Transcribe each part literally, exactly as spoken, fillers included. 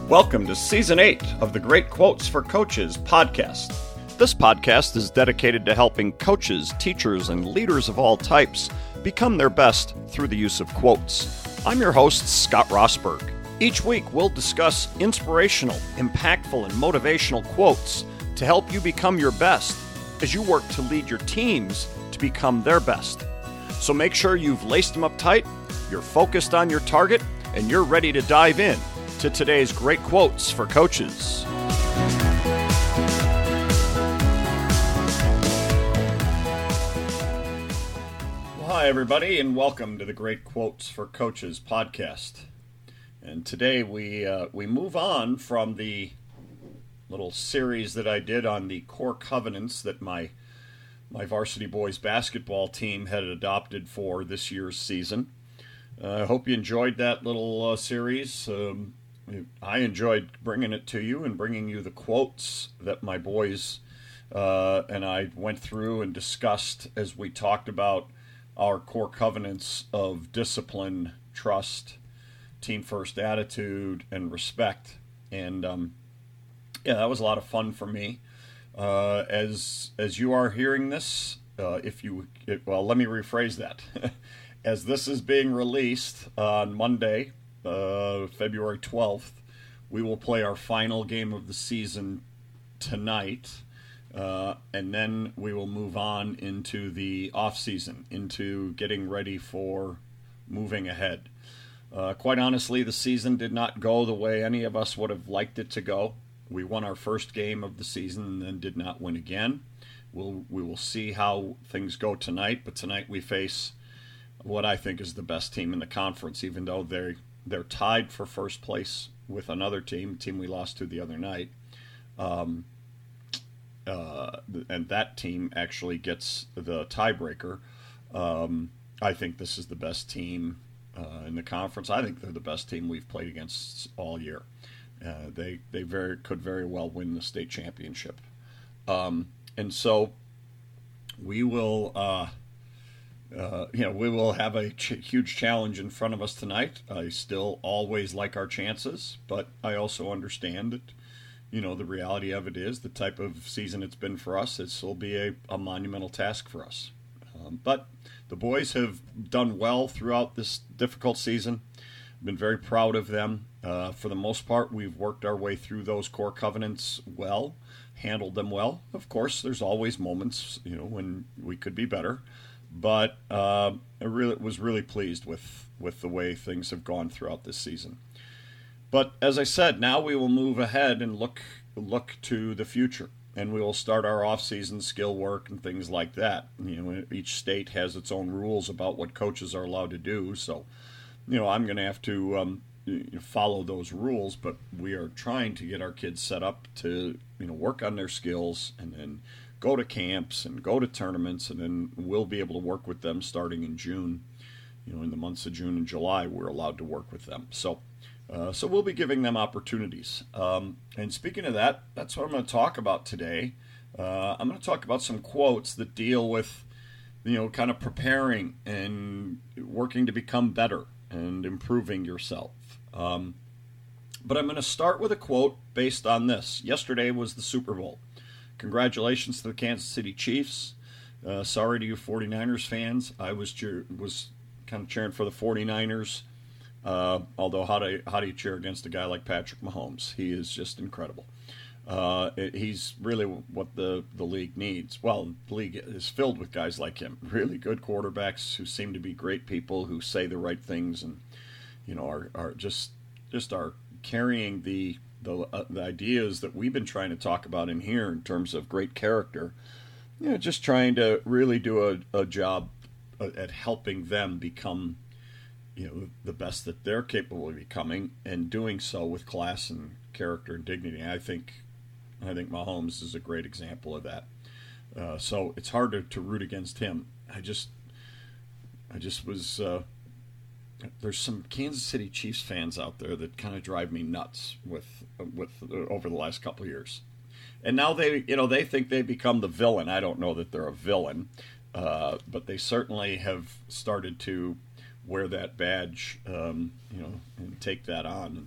Welcome to Season eight of the Great Quotes for Coaches podcast. This podcast is dedicated to helping coaches, teachers, and leaders of all types become their best through the use of quotes. I'm your host, Scott Rosberg. Each week, we'll discuss inspirational, impactful, and motivational quotes to help you become your best as you work to lead your teams to become their best. So make sure you've laced them up tight, you're focused on your target, and you're ready to dive in to today's great quotes for coaches. Well, hi, everybody, and welcome to the Great Quotes for Coaches podcast. And today we uh, we move on from the little series that I did on the core covenants that my my varsity boys basketball team had adopted for this year's season. I uh, hope you enjoyed that little uh, series. Um, I enjoyed bringing it to you and bringing you the quotes that my boys uh, and I went through and discussed as we talked about our core covenants of discipline, trust, team first attitude, and respect. And um, yeah, that was a lot of fun for me. Uh, as as you are hearing this, uh, if you it, well, let me rephrase that. As this is being released on Monday, uh, February twelfth, we will play our final game of the season tonight, uh, and then we will move on into the off season, into getting ready for moving ahead. Uh, quite honestly, the season did not go the way any of us would have liked it to go. We won our first game of the season and then did not win again. We'll, we will see how things go tonight, but tonight we face what I think is the best team in the conference, even though they're, they're tied for first place with another team, a team we lost to the other night. Um, uh, and that team actually gets the tiebreaker. Um, I think this is the best team uh, in the conference. I think they're the best team we've played against all year. Uh, they they very could very well win the state championship. Um, and so we will... Uh, Uh, you know, we will have a ch- huge challenge in front of us tonight. I still always like our chances, but I also understand that, you know, the reality of it is the type of season it's been for us, this will be a, a monumental task for us. Um, but the boys have done well throughout this difficult season. I've been very proud of them. Uh, for the most part, we've worked our way through those core covenants well, handled them well. Of course, there's always moments, you know, when we could be better. But uh, I really was really pleased with, with the way things have gone throughout this season. But as I said, now we will move ahead and look look to the future, and we will start our off-season skill work and things like that. You know, each state has its own rules about what coaches are allowed to do, so you know I'm going to have to um, follow those rules. But we are trying to get our kids set up to you know work on their skills and then go to camps and go to tournaments, and then we'll be able to work with them starting in June. You know, in the months of June and July, we're allowed to work with them. So, uh, so we'll be giving them opportunities. Um, and speaking of that, that's what I'm going to talk about today. Uh, I'm going to talk about some quotes that deal with, you know, kind of preparing and working to become better and improving yourself. Um, but I'm going to start with a quote based on this. Yesterday was the Super Bowl. Congratulations to the Kansas City Chiefs. Uh, sorry to you 49ers fans. I was cheer- was kind of cheering for the 49ers. Uh, although how do, how do you cheer against a guy like Patrick Mahomes? He is just incredible. Uh, it, he's really what the, the league needs. Well, the league is filled with guys like him. Really good quarterbacks who seem to be great people, who say the right things and you know are, are just just are carrying the The, uh, the ideas that we've been trying to talk about in here in terms of great character, you know, just trying to really do a, a job at helping them become, you know, the best that they're capable of becoming, and doing so with class and character and dignity. I think, I think Mahomes is a great example of that. Uh, so it's hard to, to root against him. I just, I just was. Uh, There's some Kansas City Chiefs fans out there that kind of drive me nuts with with uh, over the last couple of years, and now they you know they think they become the villain. I don't know that they're a villain, uh, but they certainly have started to wear that badge, um, you know, and take that on. And so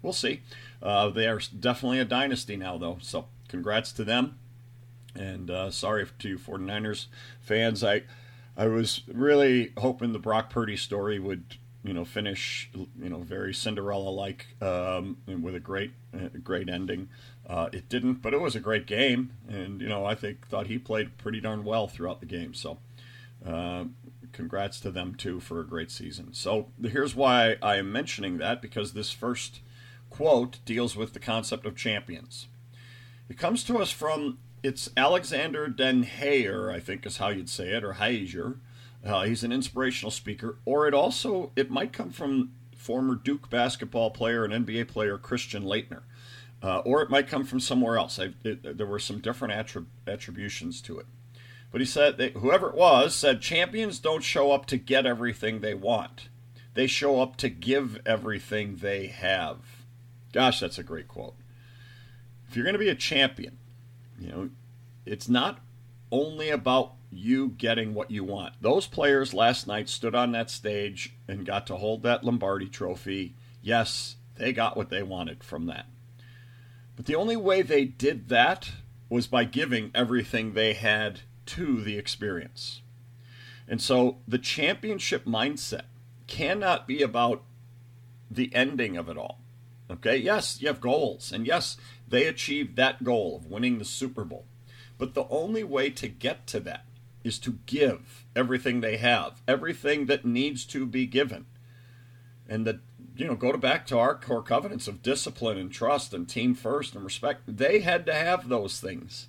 we'll see. Uh, they are definitely a dynasty now, though. So congrats to them. And uh, sorry to you 49ers fans. I I was really hoping the Brock Purdy story would, you know, finish, you know, very Cinderella-like um, with a great, uh, great ending. Uh, it didn't, but it was a great game, and you know, I think thought he played pretty darn well throughout the game. So, uh, congrats to them too for a great season. So here's why I am mentioning that, because this first quote deals with the concept of champions. It comes to us from it's Alexander Den Hayer, I think is how you'd say it, or Heiser. Uh, he's an inspirational speaker, or it also it might come from former Duke basketball player and N B A player Christian Laettner, uh, or it might come from somewhere else. I, it, there were some different attrib- attributions to it, but he said that whoever it was said champions don't show up to get everything they want; they show up to give everything they have. Gosh, that's a great quote. If you're going to be a champion, you know, it's not only about you getting what you want. Those players last night stood on that stage and got to hold that Lombardi trophy. Yes, they got what they wanted from that. But the only way they did that was by giving everything they had to the experience. And so the championship mindset cannot be about the ending of it all. Okay, yes, you have goals, and yes, they achieved that goal of winning the Super Bowl. But the only way to get to that is to give everything they have, everything that needs to be given. And that, you know, go to back to our core covenants of discipline and trust and team first and respect. They had to have those things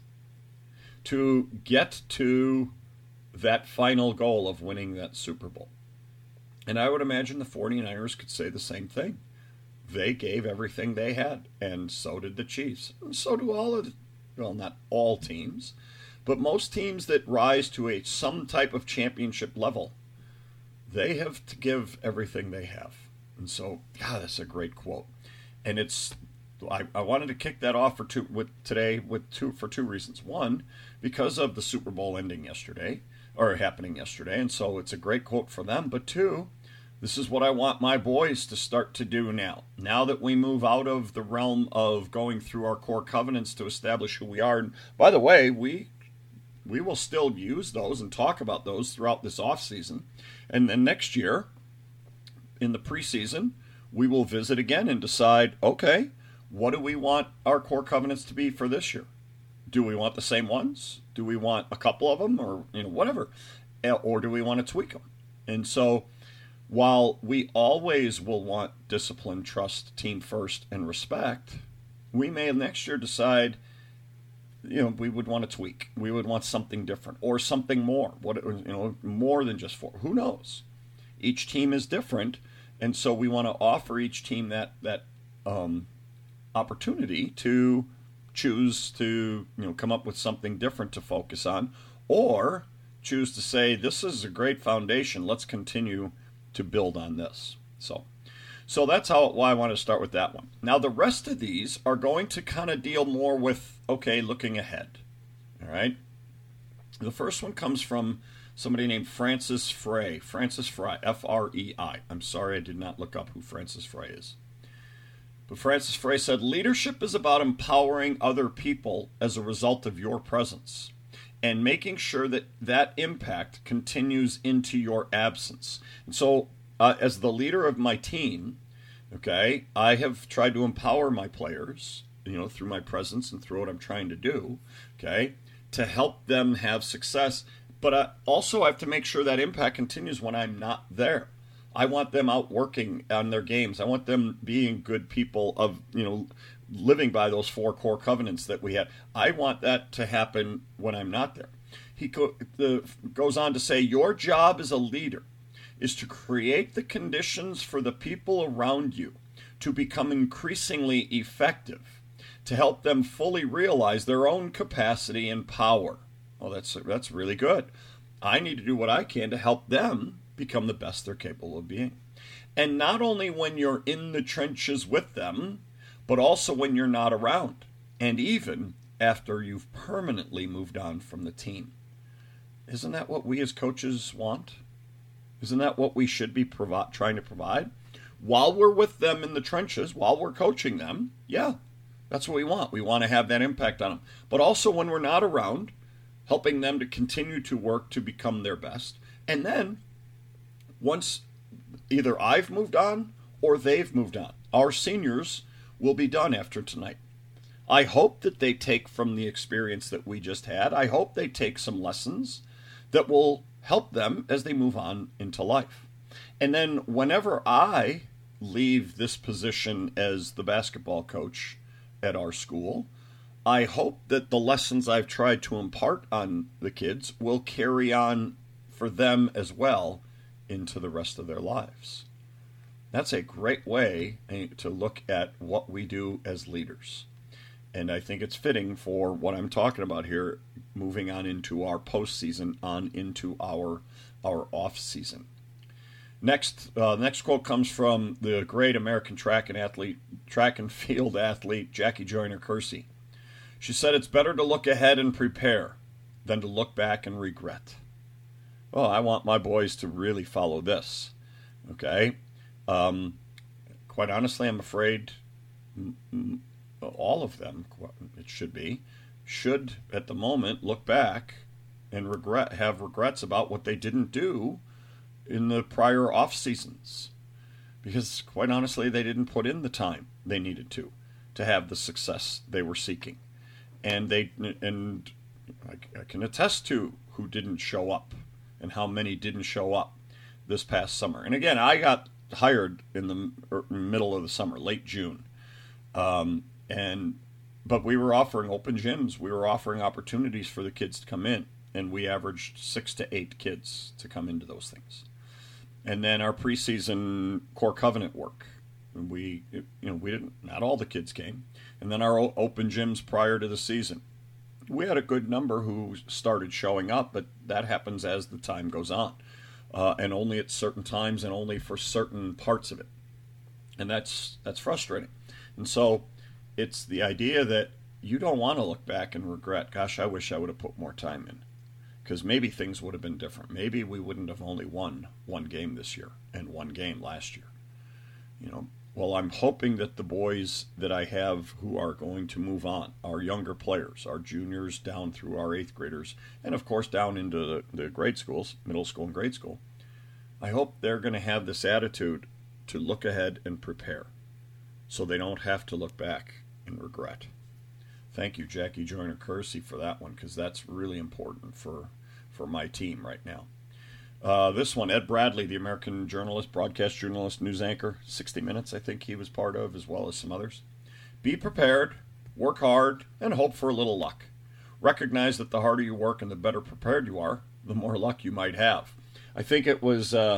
to get to that final goal of winning that Super Bowl. And I would imagine the 49ers could say the same thing. They gave everything they had, and so did the Chiefs. And so do all of the, well, not all teams, but most teams that rise to a some type of championship level, they have to give everything they have. And so, God, that's a great quote. And it's I, I wanted to kick that off for two with today with two for two reasons. One, because of the Super Bowl ending yesterday, or happening yesterday, and so it's a great quote for them. But two, this is what I want my boys to start to do now. Now that we move out of the realm of going through our core covenants to establish who we are. And by the way, we we will still use those and talk about those throughout this off season. And then next year, in the preseason, we will visit again and decide, okay, what do we want our core covenants to be for this year? Do we want the same ones? Do we want a couple of them, or you know whatever? Or do we want to tweak them? And so, while we always will want discipline, trust, team first, and respect, we may next year decide, you know, we would want to tweak. We would want something different or something more. What you know, more than just four. Who knows? Each team is different, and so we want to offer each team that that um, opportunity to choose to you know come up with something different to focus on, or choose to say this is a great foundation. Let's continue to build on this. So so that's how why I want to start with that one. Now the rest of these are going to kind of deal more with, okay, looking ahead. All right. The first one comes from somebody named Francis Frey. Francis Frey, F R E I. I'm sorry I did not look up who Francis Frey is. But Francis Frey said, leadership is about empowering other people as a result of your presence, and making sure that that impact continues into your absence. And so, uh, as the leader of my team, okay, I have tried to empower my players, you know, through my presence and through what I'm trying to do, okay, to help them have success. But I also have to make sure that impact continues when I'm not there. I want them out working on their games. I want them being good people of, you know, living by those four core covenants that we had. I want that to happen when I'm not there. He go, the, goes on to say, your job as a leader is to create the conditions for the people around you to become increasingly effective, to help them fully realize their own capacity and power. Well, that's that's really good. I need to do what I can to help them become the best they're capable of being. And not only when you're in the trenches with them, but also when you're not around, and even after you've permanently moved on from the team. Isn't that what we as coaches want? Isn't that what we should be provi- trying to provide? while we're with them in the trenches, while we're coaching them, yeah, that's what we want. We want to have that impact on them. But also when we're not around, helping them to continue to work to become their best. And then once either I've moved on or they've moved on, our seniors will be done after tonight. I hope that they take from the experience that we just had. I hope they take some lessons that will help them as they move on into life. And then whenever I leave this position as the basketball coach at our school, I hope that the lessons I've tried to impart on the kids will carry on for them as well into the rest of their lives. That's a great way to look at what we do as leaders. And I think it's fitting for what I'm talking about here, moving on into our postseason, on into our our off season. Next, uh, next quote comes from the great American track and athlete, track and field athlete Jackie Joyner Kersee. She said, "It's better to look ahead and prepare than to look back and regret." Well, I want my boys to really follow this. Okay, um, quite honestly, I'm afraid. M- m- all of them, it should be, should at the moment look back and regret, have regrets about what they didn't do in the prior off seasons, because quite honestly, they didn't put in the time they needed to to have the success they were seeking, and they and I, I can attest to who didn't show up and how many didn't show up this past summer. And again, I got hired in the middle of the summer, late June. Um, And, but we were offering open gyms. We were offering opportunities for the kids to come in, and we averaged six to eight kids to come into those things. And then our preseason core covenant work, we, you know, we didn't, not all the kids came. And then our open gyms prior to the season, we had a good number who started showing up, but that happens as the time goes on, uh, and only at certain times and only for certain parts of it. And that's that's frustrating. And so it's the idea that you don't want to look back and regret, gosh, I wish I would have put more time in, because maybe things would have been different. Maybe we wouldn't have only won one game this year and one game last year. You know, well, I'm hoping that the boys that I have who are going to move on, our younger players, our juniors down through our eighth graders, and of course down into the, the grade schools, middle school and grade school, I hope they're going to have this attitude to look ahead and prepare so they don't have to look back and regret. Thank you, Jackie Joyner Kersee, for that one, because that's really important for for my team right now. Uh, this one, Ed Bradley, the American journalist, broadcast journalist, news anchor, sixty minutes, I think he was part of, as well as some others. Be prepared, work hard, and hope for a little luck. Recognize that the harder you work and the better prepared you are, the more luck you might have. I think it was uh,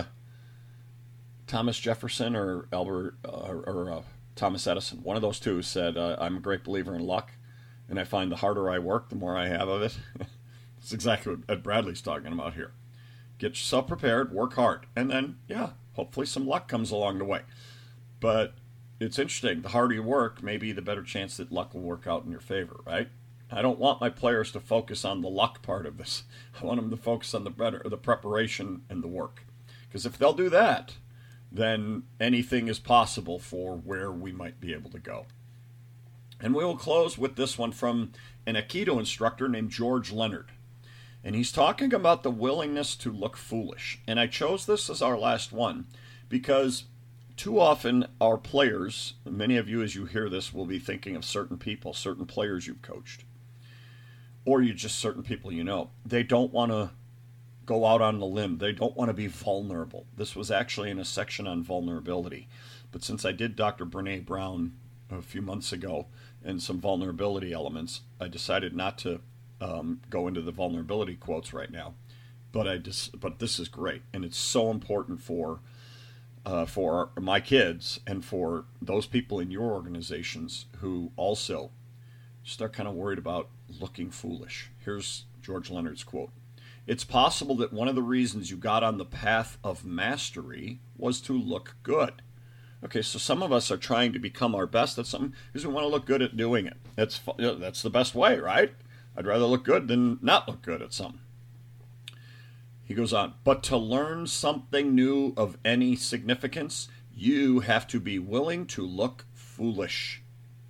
Thomas Jefferson or Albert uh, or uh, Thomas Edison, one of those two, said, uh, I'm a great believer in luck, and I find the harder I work, the more I have of it. That's exactly what Ed Bradley's talking about here. Get yourself prepared, work hard, and then, yeah, hopefully some luck comes along the way. But it's interesting. The harder you work, maybe the better chance that luck will work out in your favor, right? I don't want my players to focus on the luck part of this. I want them to focus on the better, the preparation and the work. Because if they'll do that, then anything is possible for where we might be able to go. And we will close with this one from an Aikido instructor named George Leonard. And he's talking about the willingness to look foolish. And I chose this as our last one because too often our players, many of you as you hear this will be thinking of certain people, certain players you've coached, or you just certain people you know. They don't want to go out on the limb. They don't want to be vulnerable. This was actually in a section on vulnerability. But since I did Doctor Brene Brown a few months ago and some vulnerability elements, I decided not to um, go into the vulnerability quotes right now. But I just, but this is great, and it's so important for uh, for my kids and for those people in your organizations who also start kind of worried about looking foolish. Here's George Leonard's quote. It's possible that one of the reasons you got on the path of mastery was to look good. Okay, so some of us are trying to become our best at something because we want to look good at doing it. That's that's the best way, right? I'd rather look good than not look good at something. He goes on, but to learn something new of any significance, You have to be willing to look foolish.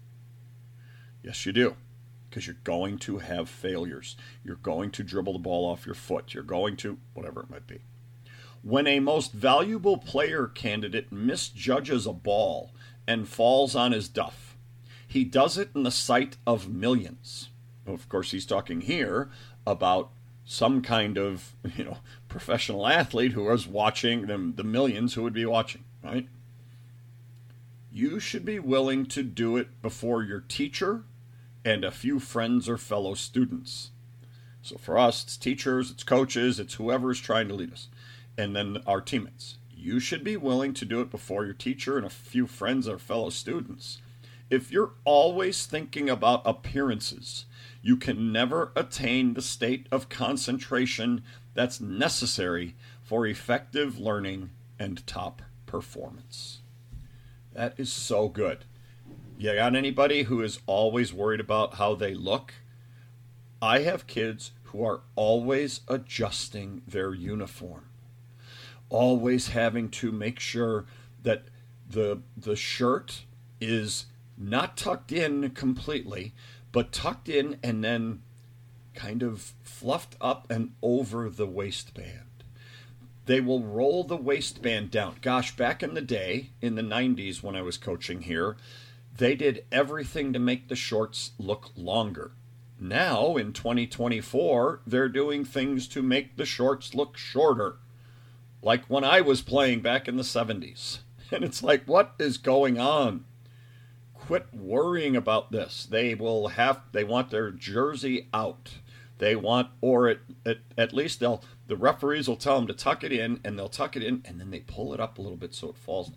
Yes, you do. Because you're going to have failures. You're going to dribble the ball off your foot. You're going to, whatever it might be. When a most valuable player candidate misjudges a ball and falls on his duff, he does it in the sight of millions. Of course, he's talking here about some kind of, you know, professional athlete who is watching them, the millions who would be watching, right? You should be willing to do it before your teacher and a few friends or fellow students. So for us, it's teachers, it's coaches, it's whoever is trying to lead us. And then our teammates. You should be willing to do it before your teacher and a few friends or fellow students. If you're always thinking about appearances, you can never attain the state of concentration that's necessary for effective learning and top performance. That is so good. You got anybody who is always worried about how they look? I have kids who are always adjusting their uniform, always having to make sure that the the shirt is not tucked in completely, but tucked in and then kind of fluffed up and over the waistband. They will roll the waistband down. Gosh, back in the day, in the nineties when I was coaching here, they did everything to make the shorts look longer. Now, in twenty twenty-four, they're doing things to make the shorts look shorter. Like when I was playing back in the seventies. And it's like, what is going on? Quit worrying about this. They will have, they want their jersey out. They want, or at, at, at least they'll, the referees will tell them to tuck it in, and they'll tuck it in, and then they pull it up a little bit so it falls.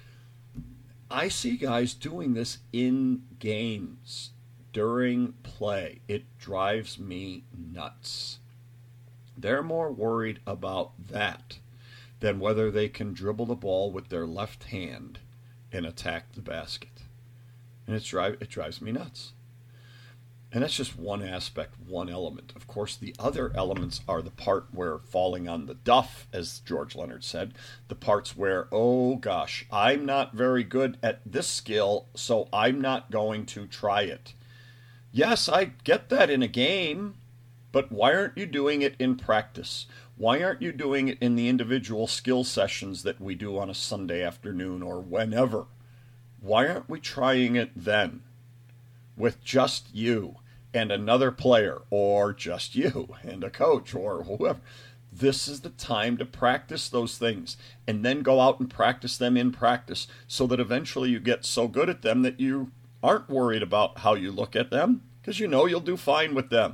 I see guys doing this in games during play. It drives me nuts. They're more worried about that than whether they can dribble the ball with their left hand and attack the basket. And it's drive, it drives me nuts. And that's just one aspect, one element. Of course, the other elements are the part where falling on the duff, as George Leonard said, the parts where, oh gosh, I'm not very good at this skill, so I'm not going to try it. Yes, I get that in a game, but why aren't you doing it in practice? Why aren't you doing it in the individual skill sessions that we do on a Sunday afternoon or whenever? Why aren't we trying it then? With just you and another player, or just you and a coach or whoever. This is the time to practice those things and then go out and practice them in practice so that eventually you get so good at them that you aren't worried about how you look at them because you know you'll do fine with them.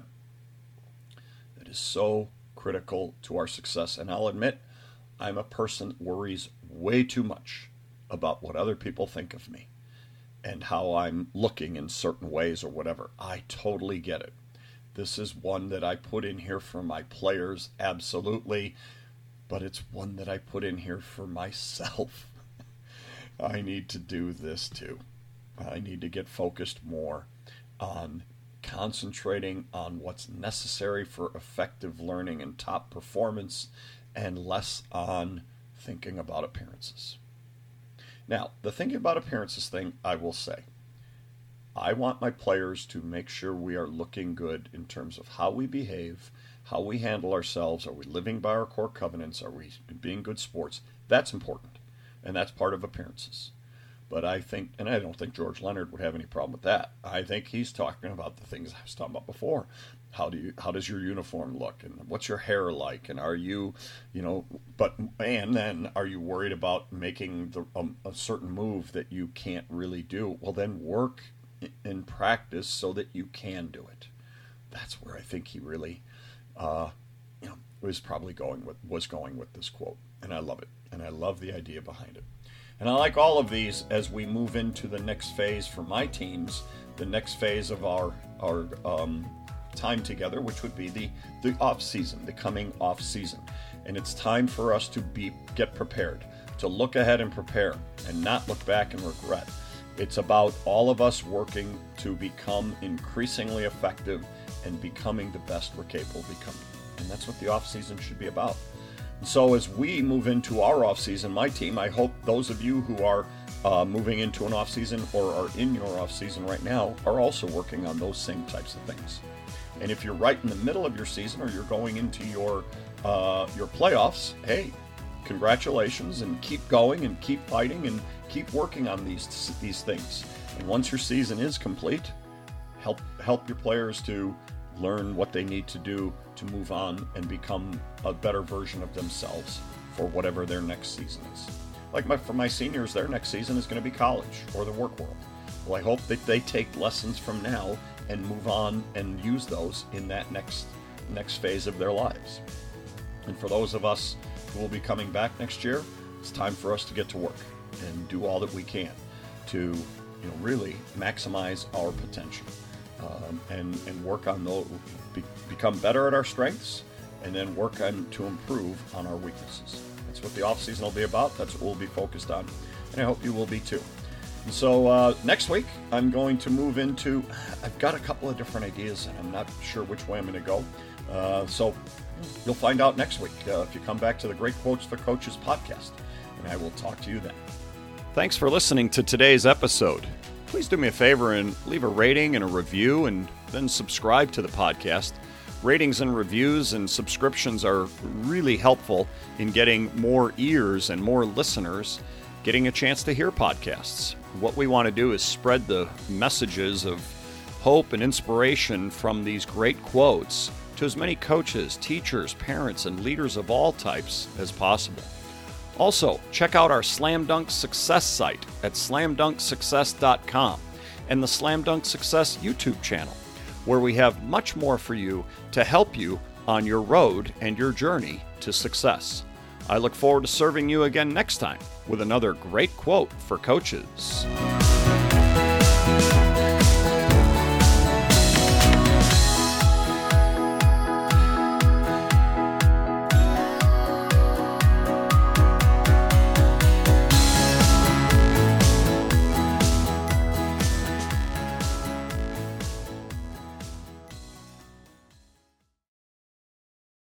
That is so critical to our success. And I'll admit, I'm a person that worries way too much about what other people think of me and how I'm looking in certain ways or whatever. I totally get it. This is one that I put in here for my players, absolutely, but it's one that I put in here for myself. I need to do this too. I need to get focused more on concentrating on what's necessary for effective learning and top performance and less on thinking about appearances. Now, the thinking about appearances thing, I will say, I want my players to make sure we are looking good in terms of how we behave, how we handle ourselves. Are we living by our core covenants? Are we being good sports? That's important, and that's part of appearances. But I think, and I don't think George Leonard would have any problem with that. I think he's talking about the things I was talking about before. How do you, how does your uniform look, and what's your hair like, and are you, you know, but and then are you worried about making the um, a certain move that you can't really do? Well, then work in practice so that you can do it. That's where I think he really, uh, you know, was probably going with was going with this quote, and I love it, and I love the idea behind it. And I like all of these as we move into the next phase for my teams, the next phase of our our um, time together, which would be the, the off season, the coming off season. And it's time for us to be get prepared, to look ahead and prepare, and not look back and regret. It's about all of us working to become increasingly effective and becoming the best we're capable of becoming. And that's what the off season should be about. So as we move into our off season, my team, I hope those of you who are uh, moving into an off season or are in your off season right now are also working on those same types of things. And if you're right in the middle of your season or you're going into your uh, your playoffs, hey, congratulations, and keep going and keep fighting and keep working on these these things. And once your season is complete, help help your players to learn what they need to do to move on and become a better version of themselves for whatever their next season is. Like my, for my seniors, their next season is going to be college or the work world. Well, I hope that they take lessons from now and move on and use those in that next next phase of their lives. And for those of us who will be coming back next year, it's time for us to get to work and do all that we can to, you know, really maximize our potential. Um, and, and work on those, be, become better at our strengths, and then work on to improve on our weaknesses. That's what the off season will be about. That's what we'll be focused on, and I hope you will be too. And so uh, next week, I'm going to move into. I've got a couple of different ideas, and I'm not sure which way I'm going to go. Uh, so you'll find out next week uh, if you come back to the Great Quotes for Coaches podcast, and I will talk to you then. Thanks for listening to today's episode. Please do me a favor and leave a rating and a review, and then subscribe to the podcast. Ratings and reviews and subscriptions are really helpful in getting more ears and more listeners getting a chance to hear podcasts. What we want to do is spread the messages of hope and inspiration from these great quotes to as many coaches, teachers, parents, and leaders of all types as possible. Also, check out our Slam Dunk Success site at slam dunk success dot com and the Slam Dunk Success YouTube channel, where we have much more for you to help you on your road and your journey to success. I look forward to serving you again next time with another great quote for coaches.